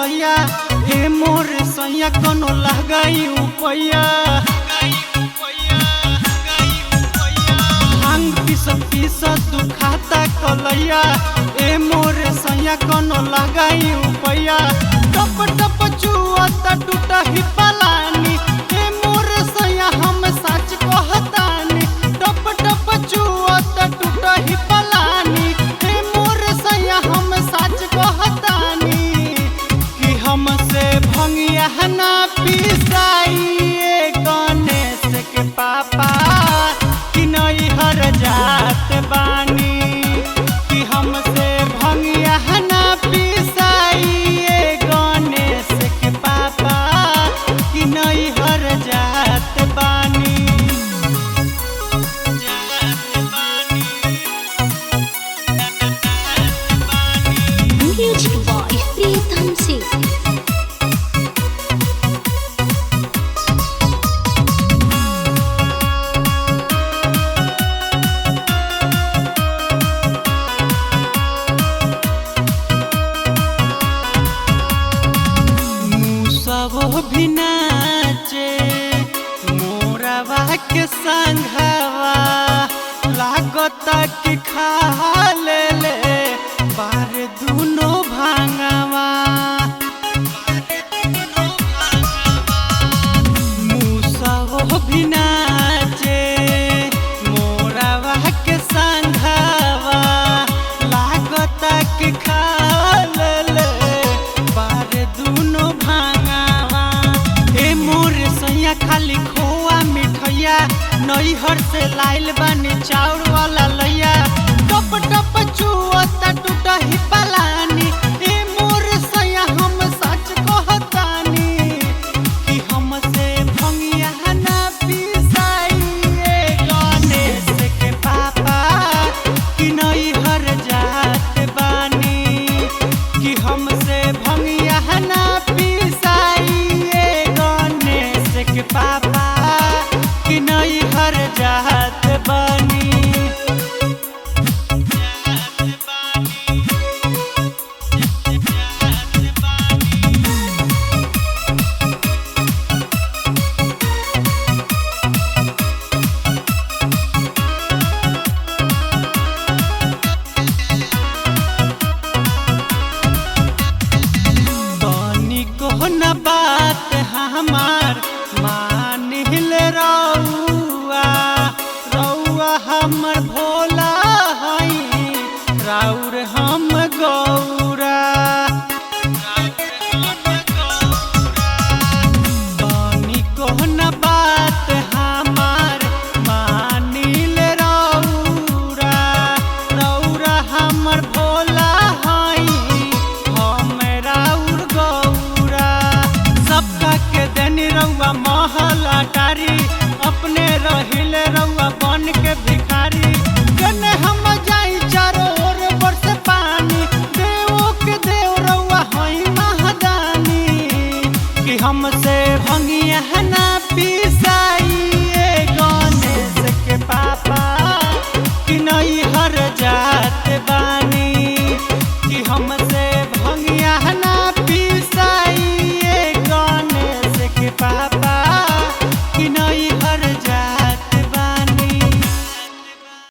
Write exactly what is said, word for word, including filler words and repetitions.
लैया हे मोर सैया कोनो लगाई उपैया भांग पीसत पीसत दुखाता कलैया ए मोर सैया कोनो लगाई उपैया टप टप चुअता टूटा ही पलानी ए मोर सैया हम सच कहतानी टप टप चुअता टूटा ही पलानी ए मोर सैया हम सच कहतानी कि हमसे भंगिया ना पिसाई गणेश के पापा कि नहीं हर जात बानी कि हमसे भंगिया ना पिसाई गणेश के पापा कि नहीं हर जात बानी Music by Pritam Singh. मुसवो भी नाचे मोरवा के संघवा लागता कि खा ले ले बार दुनो भांगवा मुसवो भी नाचे मोरवा के संघवा लागता कि खा ले ले बार दुनो भांगवा ए मोर सैया खाली खोआ मिठैया नैहर से लाइल बानी चाउर वाला लैया टप टप चुअता टूटा ही पलानी ए मोर सैया हम सच कहतानी कि हमसे भंगिया ना पिसाई गणेश के पापा कि नहीं हर जात बानी कि हमसे भंगिया ना पिसाई गणेश के पापा कि नहीं हर जात बानी तनी को न बात हमार मान हिल रउआ रउआ हमर भोला हई राउर हम गौरा तनी को न बात हमार मानिल रउरा रउरा हमर भोला हई हम राउर गौरा सबका के देनी रउआ महल अटारी अपने रहिल रउआ बन के भिखारी कने हम जाई चारो ओर बरस पानी देवो के देव रउआ हई महदानी कि हमसे भंगिया ना पिसाई गणेश के पापा कि नहीं हर जात बानी कि हमसे